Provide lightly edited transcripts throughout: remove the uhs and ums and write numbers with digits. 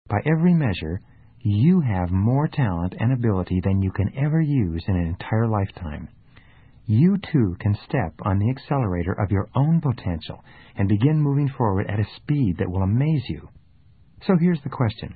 By every measure, you have more talent and ability than you can ever use in an entire lifetime. You too can step on the accelerator of your own potential and begin moving forward at a speed that will amaze you. So here's the question.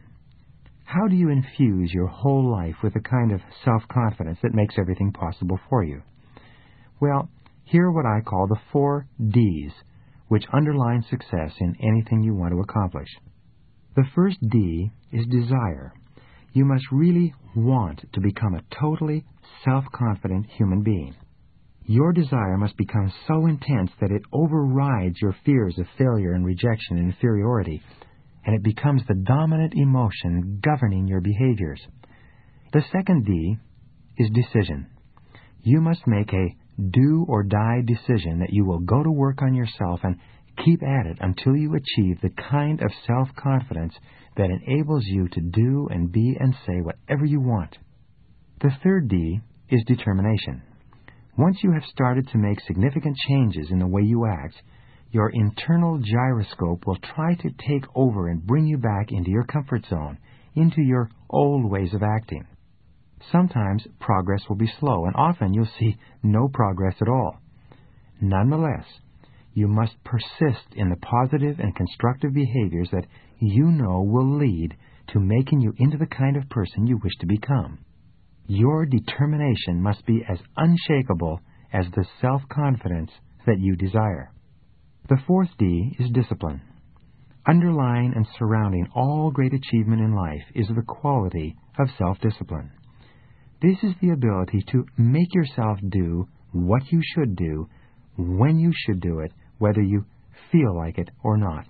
How do you infuse your whole life with the kind of self-confidence that makes everything possible for you? Well, here are what I call the 4 Ds, which underline success in anything you want to accomplish. The first D is desire. You must really want to become a totally self-confident human being. Your desire must become so intense that it overrides your fears of failure and rejection and inferiority, and it becomes the dominant emotion governing your behaviors. The second D is decision. You must make a do-or-die decision that you will go to work on yourself and keep at it until you achieve the kind of self-confidence that enables you to do and be and say whatever you want. The third D is determination. Once you have started to make significant changes in the way you act, your internal gyroscope will try to take over and bring you back into your comfort zone, into your old ways of acting. Sometimes progress will be slow, and often you'll see no progress at all. Nonetheless, you must persist in the positive and constructive behaviors that you know will lead to making you into the kind of person you wish to become. Your determination must be as unshakable as the self-confidence that you desire. The fourth D is discipline. Underlying and surrounding all great achievement in life is the quality of self-discipline. This is the ability to make yourself do what you should do, when you should do it, whether you feel like it or not.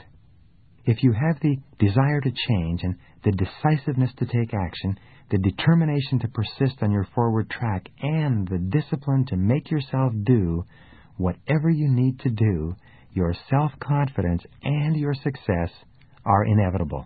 If you have the desire to change and the decisiveness to take action, the determination to persist on your forward track, and the discipline to make yourself do whatever you need to do, your self-confidence and your success are inevitable.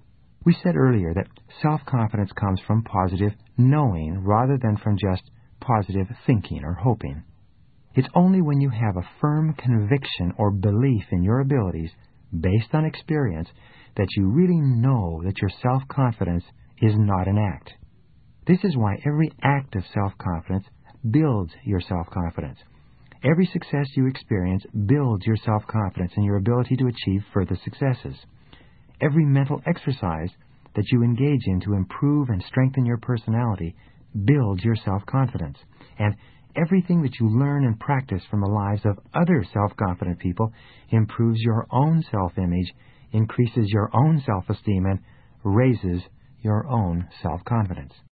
We said earlier that self-confidence comes from positive knowing rather than from just positive thinking or hoping. It's only when you have a firm conviction or belief in your abilities, based on experience, that you really know that your self-confidence is not an act. This is why every act of self-confidence builds your self-confidence. Every success you experience builds your self-confidence and your ability to achieve further successes. Every mental exercise that you engage in to improve and strengthen your personality builds your self-confidence. And everything that you learn and practice from the lives of other self-confident people improves your own self-image, increases your own self-esteem, and raises your own self-confidence.